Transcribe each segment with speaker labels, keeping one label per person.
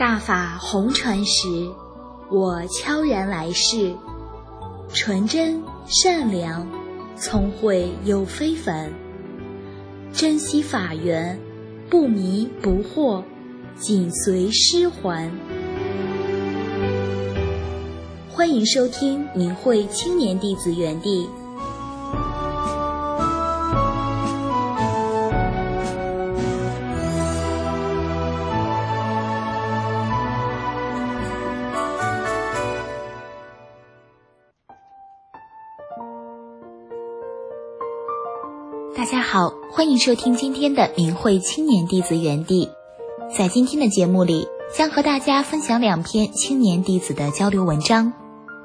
Speaker 1: 大法红传时，我悄然来世，纯真善良，聪慧又非凡，珍惜法缘，不迷不惑，紧随师还。欢迎收听明慧青年弟子园地。大家好，欢迎收听今天的明慧青年弟子园地。在今天的节目里，将和大家分享2篇青年弟子的交流文章。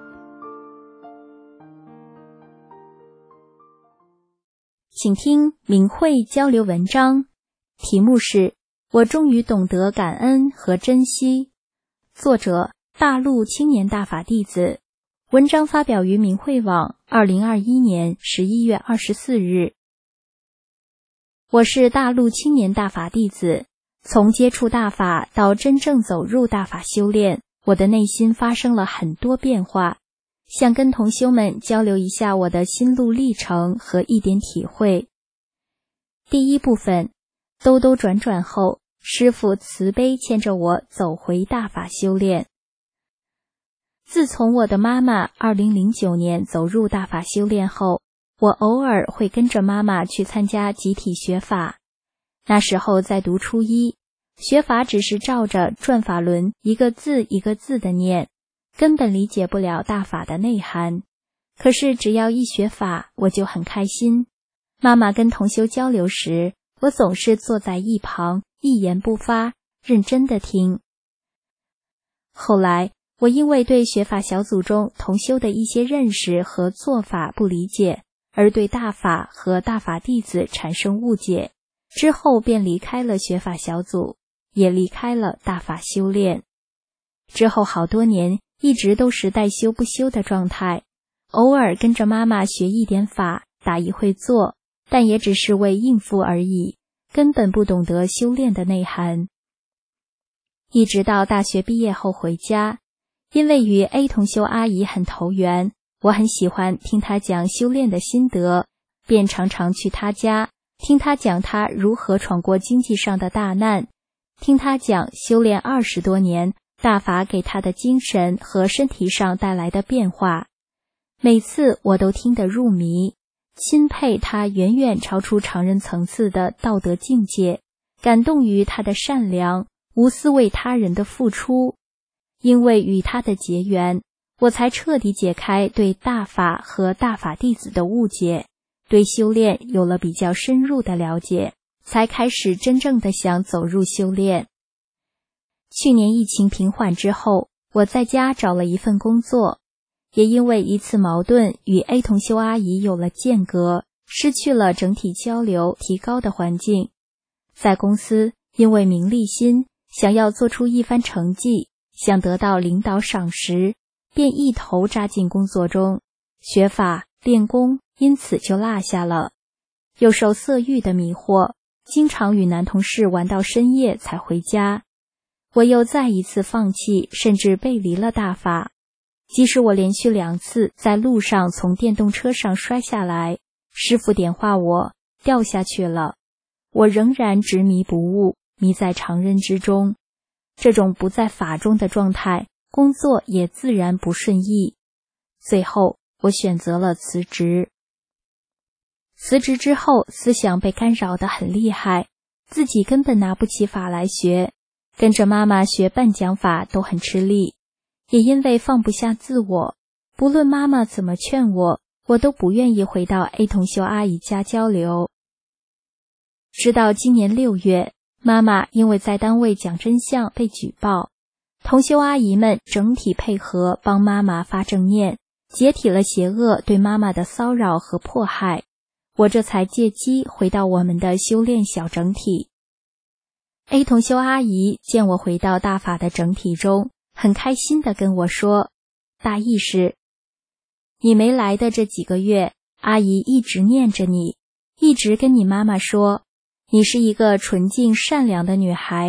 Speaker 1: 请听明慧交流文章，题目是我终于懂得感恩和珍惜，作者大陆青年大法弟子，文章发表于明慧网2021年11月24日。我是大陆青年大法弟子，从接触大法到真正走入大法修炼，我的内心发生了很多变化，想跟同修们交流一下我的心路历程和一点体会。第一部分，兜兜转转后，师父慈悲牵着我走回大法修炼。自从我的妈妈2009年走入大法修炼后，我偶尔会跟着妈妈去参加集体学法。那时候在读初一，学法只是照着转法轮一个字一个字的念，根本理解不了大法的内涵。可是只要一学法，我就很开心。妈妈跟同修交流时，我总是坐在一旁，一言不发，认真地听。后来，我因为对学法小组中同修的一些认识和做法不理解，而对大法和大法弟子产生误解，之后便离开了学法小组，也离开了大法修炼。之后好多年一直都是带修不修的状态，偶尔跟着妈妈学一点法，打一会坐，但也只是为应付而已，根本不懂得修炼的内涵。一直到大学毕业后回家，因为与 A 同修阿姨很投缘，我很喜欢听她讲修炼的心得，便常常去她家，听她讲她如何闯过经济上的大难，听她讲修炼20多年，大法给她的精神和身体上带来的变化。每次我都听得入迷，钦佩她远远超出常人层次的道德境界，感动于她的善良，无私为他人的付出。因为与她的结缘，我才彻底解开对大法和大法弟子的误解，对修炼有了比较深入的了解，才开始真正的想走入修炼。去年疫情平缓之后，我在家找了一份工作，也因为一次矛盾与 A 同修阿姨有了间隔，失去了整体交流提高的环境。在公司，因为名利心，想要做出一番成绩，想得到领导赏识，便一头扎进工作中，学法练功因此就落下了。又受色欲的迷惑，经常与男同事玩到深夜才回家。我又再一次放弃，甚至背离了大法。即使我连续2次在路上从电动车上摔下来，师父点化我掉下去了，我仍然执迷不悟，迷在常人之中。这种不在法中的状态，工作也自然不顺意。最后我选择了辞职。辞职之后，思想被干扰得很厉害，自己根本拿不起法来学，跟着妈妈学半讲法都很吃力。也因为放不下自我，不论妈妈怎么劝我，我都不愿意回到 A 同修阿姨家交流。直到今年6月，妈妈因为在单位讲真相被举报，同修阿姨们整体配合帮妈妈发正念，解体了邪恶对妈妈的骚扰和迫害，我这才借机回到我们的修炼小整体。A 同修阿姨见我回到大法的整体中，很开心地跟我说，大意是，你没来的这几个月，阿姨一直念着你，一直跟你妈妈说，你是一个纯净善良的女孩，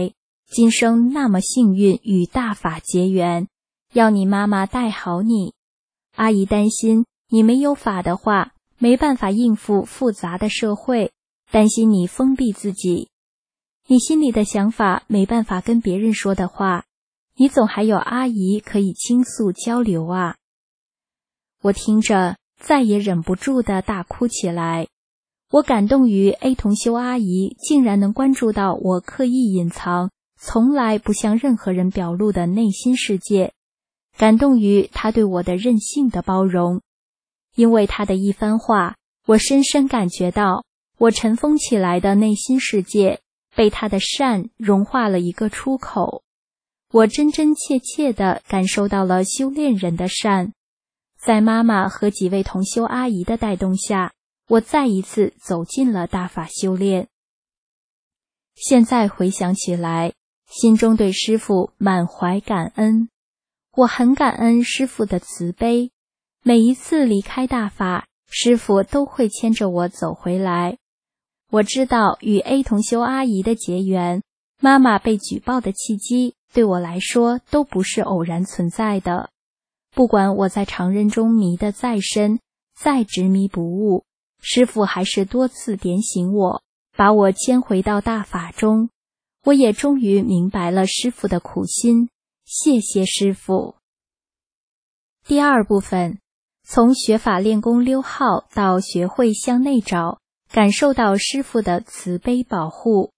Speaker 1: 今生那么幸运与大法结缘，要你妈妈带好你。阿姨担心你没有法的话，没办法应付复杂的社会，担心你封闭自己。你心里的想法没办法跟别人说的话，你总还有阿姨可以倾诉交流啊。我听着再也忍不住地大哭起来。我感动于 A 同修阿姨竟然能关注到我刻意隐藏，从来不向任何人表露的内心世界，感动于她对我的任性的包容。因为她的一番话，我深深感觉到我尘封起来的内心世界被她的善融化了一个出口。我真真切切地感受到了修炼人的善。在妈妈和几位同修阿姨的带动下，我再一次走进了大法修炼。现在回想起来，心中对师父满怀感恩。我很感恩师父的慈悲，每一次离开大法，师父都会牵着我走回来。我知道与 A 同修阿姨的结缘，妈妈被举报的契机，对我来说都不是偶然存在的。不管我在常人中迷得再深，再执迷不悟，师父还是多次点醒我，把我牵回到大法中。我也终于明白了师父的苦心，谢谢师父。第二部分，从学法练功溜号到学会向内找，感受到师父的慈悲保护。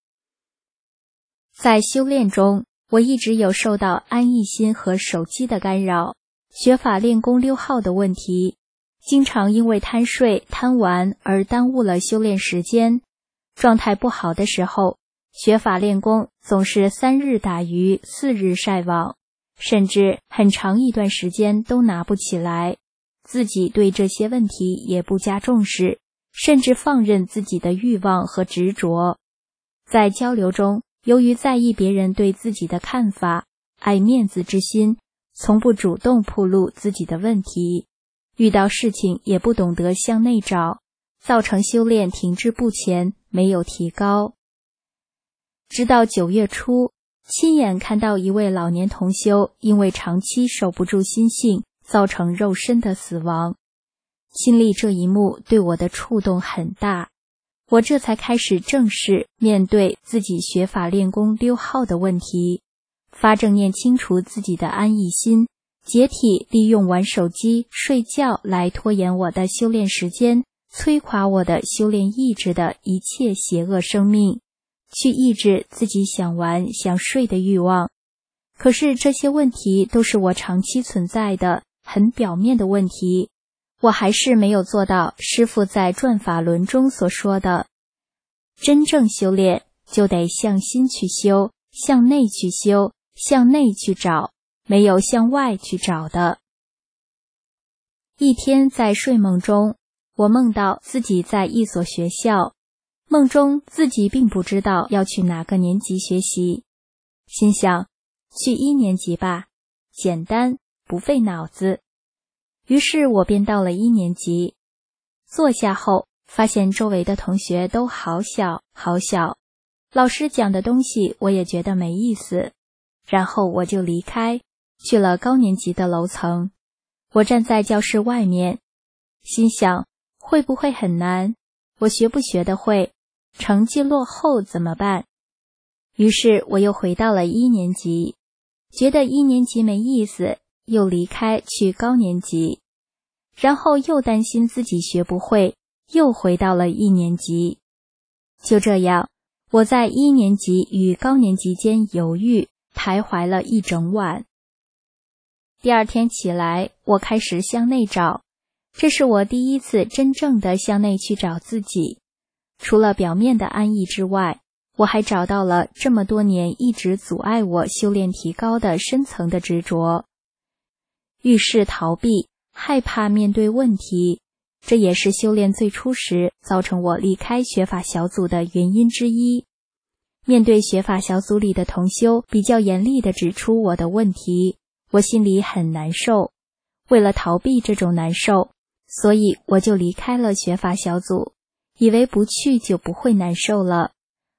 Speaker 1: 在修炼中，我一直有受到安逸心和手机的干扰，学法练功溜号的问题，经常因为贪睡贪玩而耽误了修炼时间。状态不好的时候，学法练功总是3日打鱼4日晒网，甚至很长一段时间都拿不起来。自己对这些问题也不加重视，甚至放任自己的欲望和执着。在交流中，由于在意别人对自己的看法，爱面子之心，从不主动暴露自己的问题，遇到事情也不懂得向内找，造成修炼停滞不前，没有提高。直到9月初，亲眼看到一位老年同修因为长期守不住心性，造成肉身的死亡。亲历这一幕对我的触动很大，我这才开始正视面对自己学法练功溜号的问题，发正念清除自己的安逸心，解体利用玩手机、睡觉来拖延我的修炼时间，摧垮我的修炼意志的一切邪恶生命，去抑制自己想玩想睡的欲望。可是这些问题都是我长期存在的很表面的问题，我还是没有做到师父在转法轮中所说的，真正修炼就得向心去修，向内去修，向内去找，没有向外去找的。一天在睡梦中，我梦到自己在一所学校，梦中自己并不知道要去哪个年级学习，心想去1年级吧，简单不费脑子。于是我便到了1年级，坐下后发现周围的同学都好小好小，老师讲的东西我也觉得没意思，然后我就离开，去了高年级的楼层。我站在教室外面，心想会不会很难？我学不学得会？成绩落后怎么办？于是我又回到了1年级，觉得1年级没意思，又离开去高年级，然后又担心自己学不会，又回到了1年级。就这样，我在1年级与高年级间犹豫，徘徊了一整晚。第二天起来，我开始向内找，这是我第一次真正的向内去找自己。除了表面的安逸之外，我还找到了这么多年一直阻碍我修炼提高的深层的执着。遇事逃避，害怕面对问题，这也是修炼最初时造成我离开学法小组的原因之一。面对学法小组里的同修比较严厉地指出我的问题，我心里很难受。为了逃避这种难受，所以我就离开了学法小组，以为不去就不会难受了。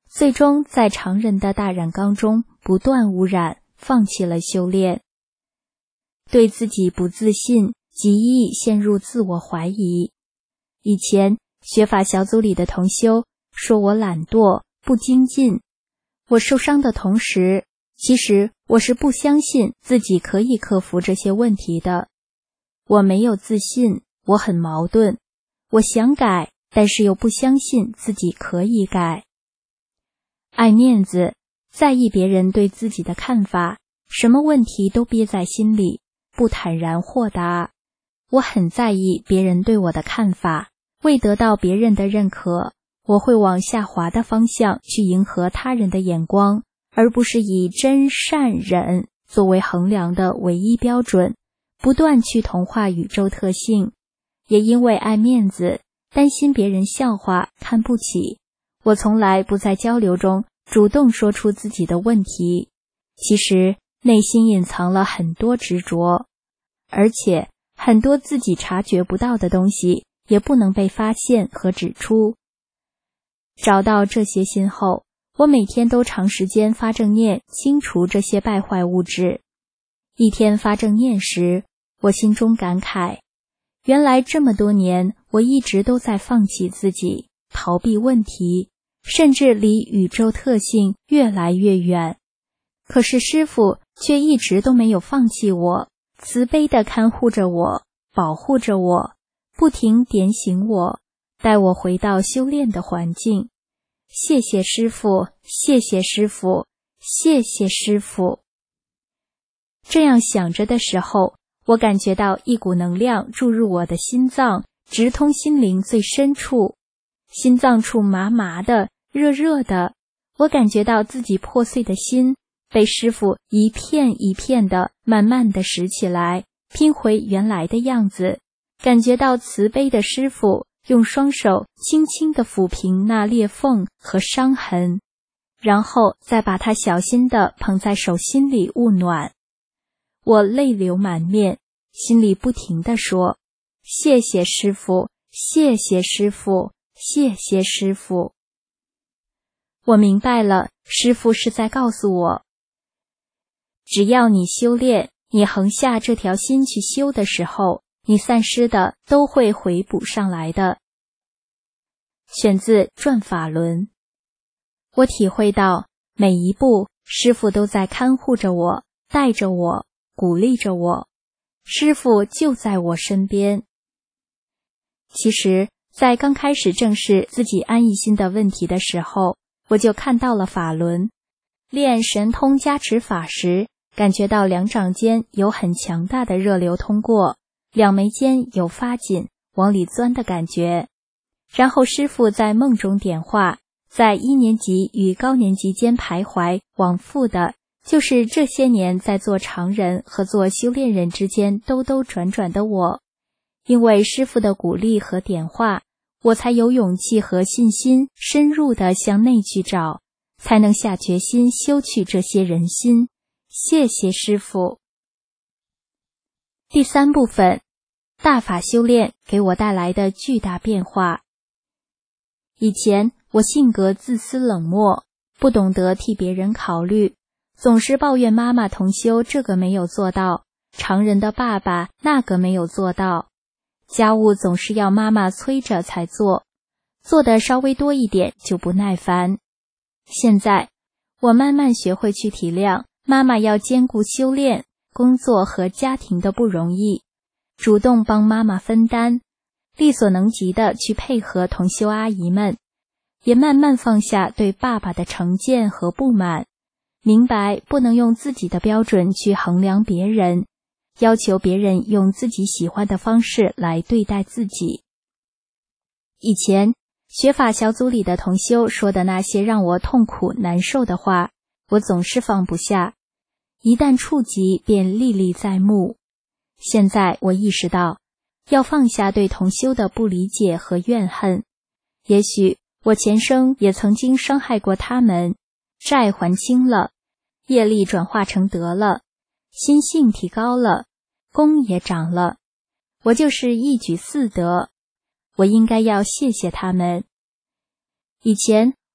Speaker 1: 最终在常人的大染缸中不断污染，放弃了修炼。对自己不自信，极易陷入自我怀疑。以前学法小组里的同修说我懒惰不精进，我受伤的同时，其实我是不相信自己可以克服这些问题的。我没有自信，我很矛盾，我想改，但是又不相信自己可以改。爱面子，在意别人对自己的看法，什么问题都憋在心里，不坦然豁达。我很在意别人对我的看法，为得到别人的认可，我会往下滑的方向去迎合他人的眼光，而不是以真善忍作为衡量的唯一标准，不断去同化宇宙特性。也因为爱面子，担心别人笑话看不起，我从来不在交流中主动说出自己的问题，其实内心隐藏了很多执着，而且很多自己察觉不到的东西也不能被发现和指出。找到这些心后，我每天都长时间发正念，清除这些败坏物质。一天发正念时，我心中感慨，原来这么多年，我一直都在放弃自己，逃避问题，甚至离宇宙特性越来越远。可是师父却一直都没有放弃我，慈悲地看护着我，保护着我，不停点醒我，带我回到修炼的环境。谢谢师父，谢谢师父，谢谢师父。这样想着的时候，我感觉到一股能量注入我的心脏，直通心灵最深处，心脏处麻麻的，热热的，我感觉到自己破碎的心被师父一片一片的慢慢的拾起来，拼回原来的样子，感觉到慈悲的师父用双手轻轻地抚平那裂缝和伤痕，然后再把它小心地捧在手心里捂暖。我泪流满面，心里不停地说，谢谢师父，谢谢师父，谢谢师父。我明白了，师父是在告诉我，只要你修炼，你横下这条心去修的时候，你散失的都会回补上来的。选自《转法轮》。我体会到每一步师父都在看护着我，带着我，鼓励着我，师父就在我身边。其实在刚开始正视自己安逸心的问题的时候，我就看到了法轮。练神通加持法时，感觉到两掌间有很强大的热流通过，两眉间有发紧往里钻的感觉。然后师父在梦中点化，在1年级与高年级间徘徊往复的，就是这些年在做常人和做修炼人之间兜兜转转的我。因为师父的鼓励和点化，我才有勇气和信心深入地向内去找，才能下决心修去这些人心。谢谢师父。第3部分，大法修炼给我带来的巨大变化。以前我性格自私冷漠，不懂得替别人考虑，总是抱怨妈妈同修这个没有做到，常人的爸爸那个没有做到，家务总是要妈妈催着才做，做的稍微多一点就不耐烦。现在我慢慢学会去体谅妈妈要兼顾修炼、工作和家庭的不容易，主动帮妈妈分担，力所能及的去配合同修阿姨们，也慢慢放下对爸爸的成见和不满，明白不能用自己的标准去衡量别人，要求别人用自己喜欢的方式来对待自己。以前学法小组里的同修说的那些让我痛苦难受的话，我总是放不下，一旦触及便历历在目。现在我意识到要放下对同修的不理解和怨恨，也许我前生也曾经伤害过他们，债还清了，业力转化成德了，心性提高了，功也长了，我就是一举4得，我应该要谢谢他们。以前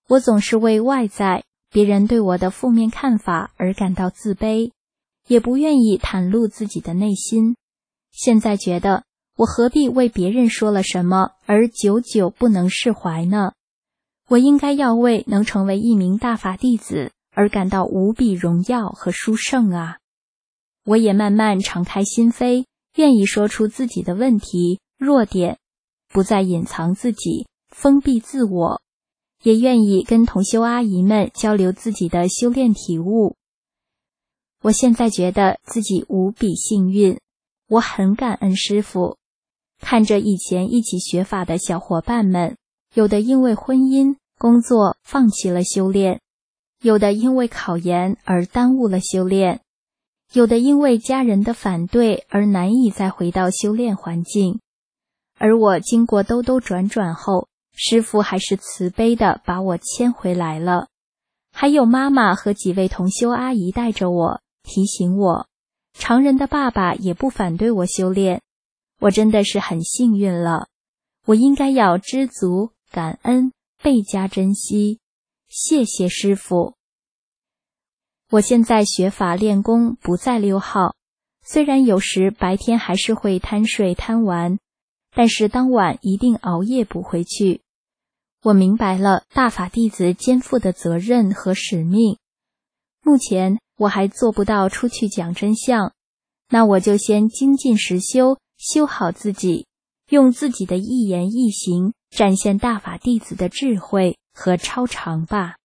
Speaker 1: 我总是为外在别人对我的负面看法而感到自卑，也不愿意袒露自己的内心。现在觉得，我何必为别人说了什么而久久不能释怀呢？我应该要为能成为一名大法弟子而感到无比荣耀和殊胜啊！我也慢慢敞开心扉，愿意说出自己的问题、弱点，不再隐藏自己，封闭自我，也愿意跟同修阿姨们交流自己的修炼体悟。我现在觉得自己无比幸运，我很感恩师父。看着以前一起学法的小伙伴们，有的因为婚姻、工作放弃了修炼，有的因为考研而耽误了修炼，有的因为家人的反对而难以再回到修炼环境。而我经过兜兜转转后，师父还是慈悲地把我牵回来了。还有妈妈和几位同修阿姨带着我，提醒我，常人的爸爸也不反对我修炼。我真的是很幸运了，我应该要知足、感恩、倍加珍惜。谢谢师父。我现在学法练功不再溜号，虽然有时白天还是会贪睡贪玩，但是当晚一定熬夜补回去。我明白了大法弟子肩负的责任和使命。目前我还做不到出去讲真相，那我就先精进实修，修好自己，用自己的一言一行展现大法弟子的智慧和超常吧。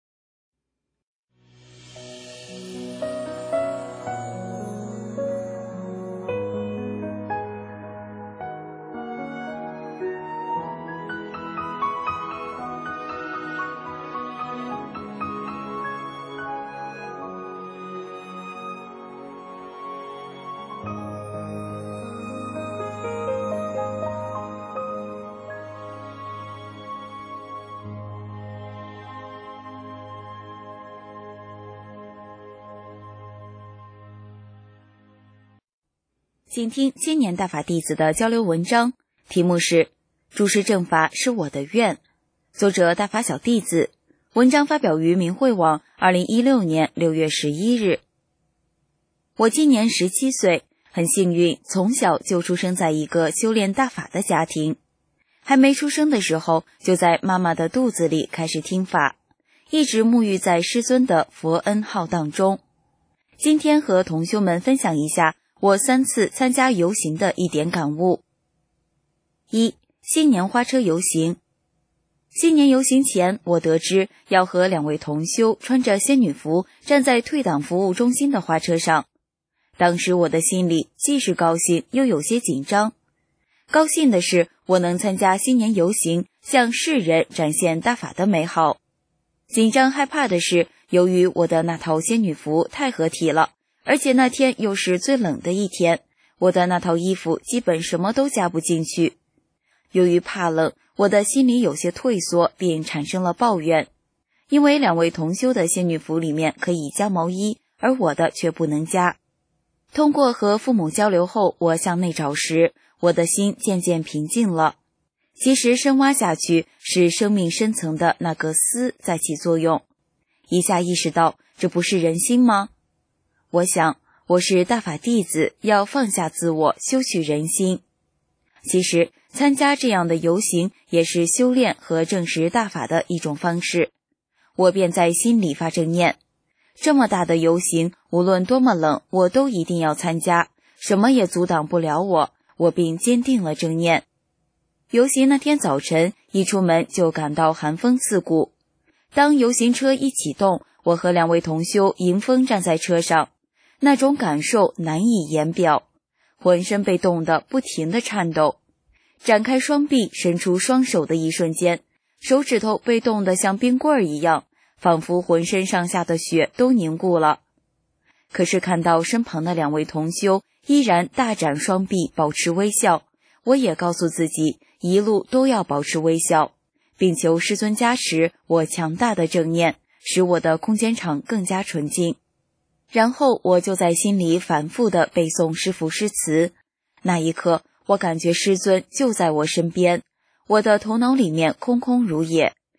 Speaker 2: 请听青年大法弟子的交流文章，题目是诸事正法是我的愿，作者大法小弟子，文章发表于明慧网2016年6月11日。我今年17岁，很幸运，从小就出生在一个修炼大法的家庭，还没出生的时候就在妈妈的肚子里开始听法，一直沐浴在师尊的佛恩浩荡中。今天和同修们分享一下我3次参加游行的一点感悟。1. 新年花车游行。新年游行前，我得知要和2位同修穿着仙女服站在退党服务中心的花车上。当时我的心里既是高兴又有些紧张。高兴的是我能参加新年游行，向世人展现大法的美好。紧张害怕的是，由于我的那套仙女服太合体了，而且那天又是最冷的一天，我的那套衣服基本什么都加不进去。由于怕冷，我的心里有些退缩，并产生了抱怨。因为2位同修的仙女服里面可以加毛衣，而我的却不能加。通过和父母交流后，我向内找时，我的心渐渐平静了。其实深挖下去，是生命深层的那个思在起作用。一下意识到，这不是人心吗？我想，我是大法弟子，要放下自我，修取人心。其实，参加这样的游行也是修炼和证实大法的一种方式。我便在心里发正念，这么大的游行，无论多么冷，我都一定要参加，什么也阻挡不了我，我并坚定了正念。游行那天早晨，一出门就感到寒风刺骨。当游行车一启动，我和2位同修迎风站在车上，那种感受难以言表，浑身被冻得不停地颤抖。展开双臂伸出双手的一瞬间，手指头被冻得像冰棍儿一样，仿佛浑身上下的血都凝固了。可是看到身旁的2位同修依然大展双臂，保持微笑，我也告诉自己一路都要保持微笑，并求师尊加持我强大的正念，使我的空间场更加纯净。然后我就在心里反复地背诵师父诗词。那一刻，我感觉师尊就在我身边，我的头脑里面空空如也，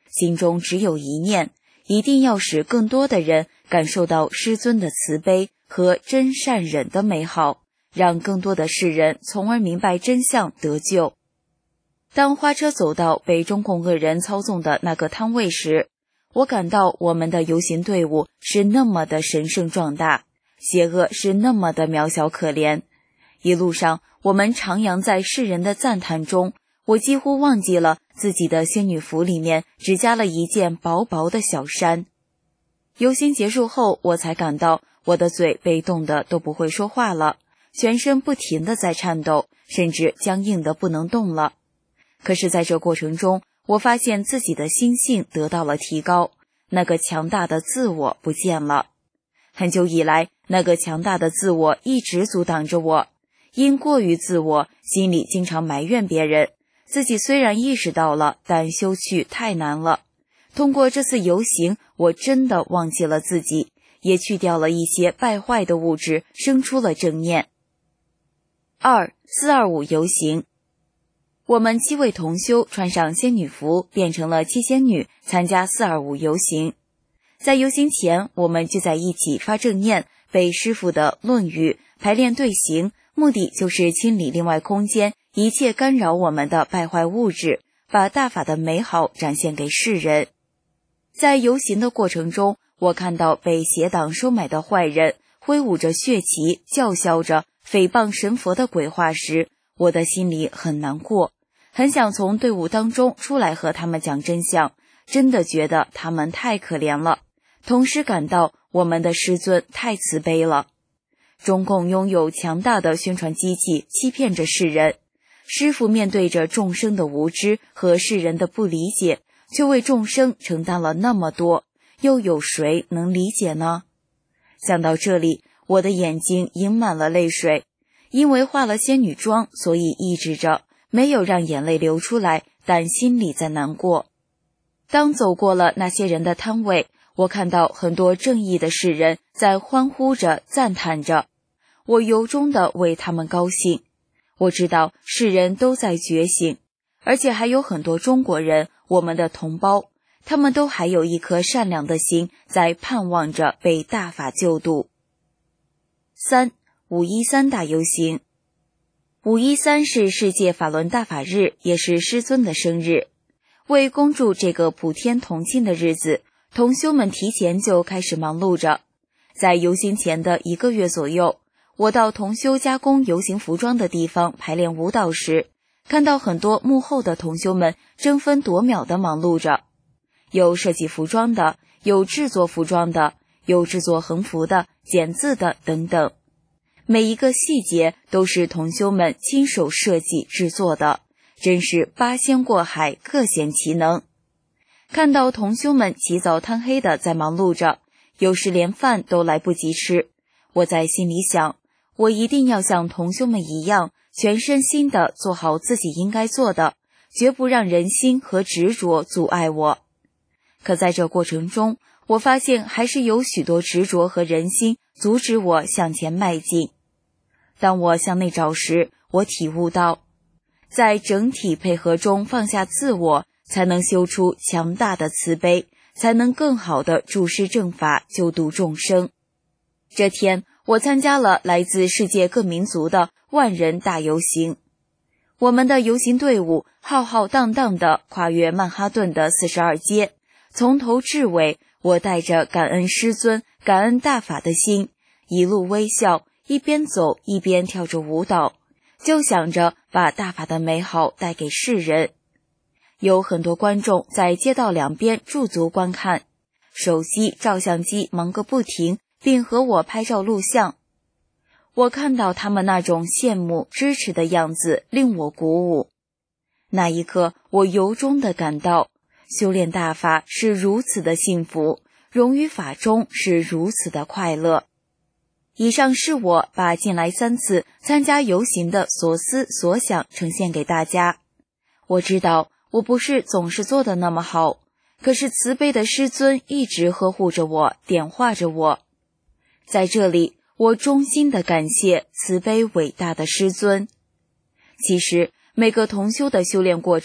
Speaker 2: 心中只有一念，一定要使更多的人感受到师尊的慈悲和真善忍的美好，让更多的世人从而明白真相得救。当花车走到被中共恶人操纵的那个摊位时，我感到我们的游行队伍是那么的神圣壮大，邪恶是那么的渺小可怜。一路上我们徜徉在世人的赞叹中，我几乎忘记了自己的仙女服里面只加了一件薄薄的小衫。游行结束后，我才感到我的嘴被冻得都不会说话了，全身不停地在颤抖，甚至僵硬得不能动了。可是在这过程中，我发现自己的心性得到了提高，那个强大的自我不见了。很久以来，那个强大的自我一直阻挡着我，因过于自我，心里经常埋怨别人，自己虽然意识到了，但修去太难了。通过这次游行，我真的忘记了自己，也去掉了一些败坏的物质，生出了正念。2. 425游行。我们7位同修穿上仙女服，变成了七仙女，参加425游行。在游行前，我们聚在一起发正念，背师父的论语，排练队形，目的就是清理另外空间一切干扰我们的败坏物质，把大法的美好展现给世人。在游行的过程中，我看到被邪党收买的坏人挥舞着血旗，叫嚣着诽谤神佛的鬼话时，我的心里很难过，很想从队伍当中出来和他们讲真相，真的觉得他们太可怜了，同时感到我们的师尊太慈悲了。中共拥有强大的宣传机器，欺骗着世人。师父面对着众生的无知和世人的不理解，却为众生承担了那么多，又有谁能理解呢？想到这里，我的眼睛盈满了泪水，因为化了仙女妆，所以抑制着，没有让眼泪流出来，但心里在难过。当走过了那些人的摊位，我看到很多正义的世人在欢呼着，赞叹着，我由衷地为他们高兴。我知道世人都在觉醒，而且还有很多中国人，我们的同胞，他们都还有一颗善良的心，在盼望着被大法救度。3. 513大游行。513是世界法轮大法日，也是师尊的生日。为恭祝这个普天同庆的日子，同修们提前就开始忙碌着。在游行前的1个月左右，我到同修加工游行服装的地方排练舞蹈时，看到很多幕后的同修们争分夺秒地忙碌着，有设计服装的，有制作服装的，有制作横幅的、剪字的等等。每一个细节都是同修们亲手设计制作的，真是八仙过海，各显其能。看到同修们起早贪黑的在忙碌着，有时连饭都来不及吃，我在心里想，我一定要像同修们一样，全身心的做好自己应该做的，绝不让人心和执着阻碍我。可在这过程中，我发现还是有许多执着和人心阻止我向前迈进。当我向内找时，我体悟到，在整体配合中放下自我，才能修出强大的慈悲，才能更好地注释正法，救度众生。这天，我参加了来自世界各民族的万人大游行。我们的游行队伍浩浩荡荡地跨越曼哈顿的42街，从头至尾，我带着感恩师尊、感恩大法的心，一路微笑，一边走一边跳着舞蹈，就想着把大法的美好带给世人。有很多观众在街道两边驻足观看，手机、照相机忙个不停，并和我拍照录像。我看到他们那种羡慕、支持的样子，令我鼓舞。那一刻，我由衷地感到，修炼大法是如此的幸福，融于法中是如此的快乐。以上是我把近来3次参加游行的所思所想呈现给大家。我知道我不是总是做的那么好，可是慈悲的师尊一直呵护着我，点化着我。在这里，我衷心地感谢慈悲伟大的师尊。其实每个同修的修炼过程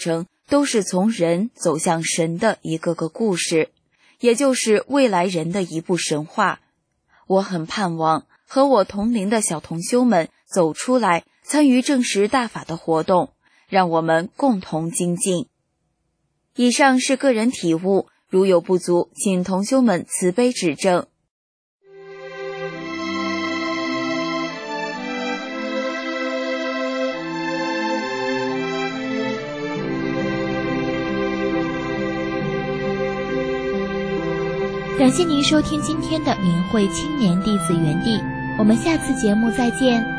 Speaker 2: 都是从人走向神的一个个故事，也就是未来人的一部神话。我很盼望和我同龄的小同修们走出来，参与证实大法的活动，让我们共同精进。以上是个人体悟，如有不足，请同修们慈悲指正。
Speaker 1: 感谢您收听今天的明慧青年弟子园地，我们下次节目再见。